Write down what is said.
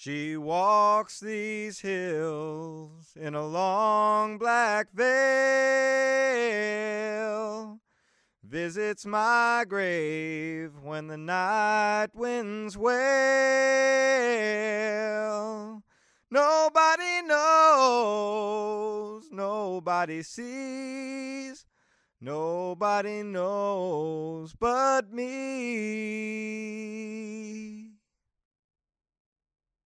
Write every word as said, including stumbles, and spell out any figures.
She walks these hills in a long black veil, visits my grave when the night winds wail. Nobody knows, nobody sees, nobody knows but me.